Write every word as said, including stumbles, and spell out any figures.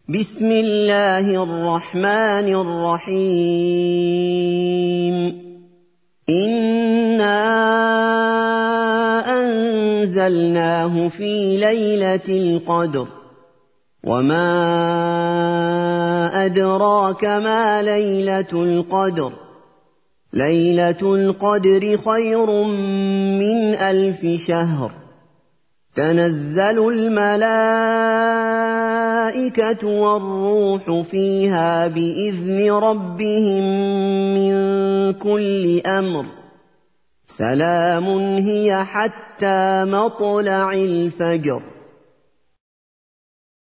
بسم الله الرحمن الرحيم إنا أنزلناه في ليلة القدر وما أدراك ما ليلة القدر ليلة القدر خير من ألف شهر تنزل الملائكة والروح فيها بإذن ربهم من كل أمر سلام هي حتى مطلع الفجر.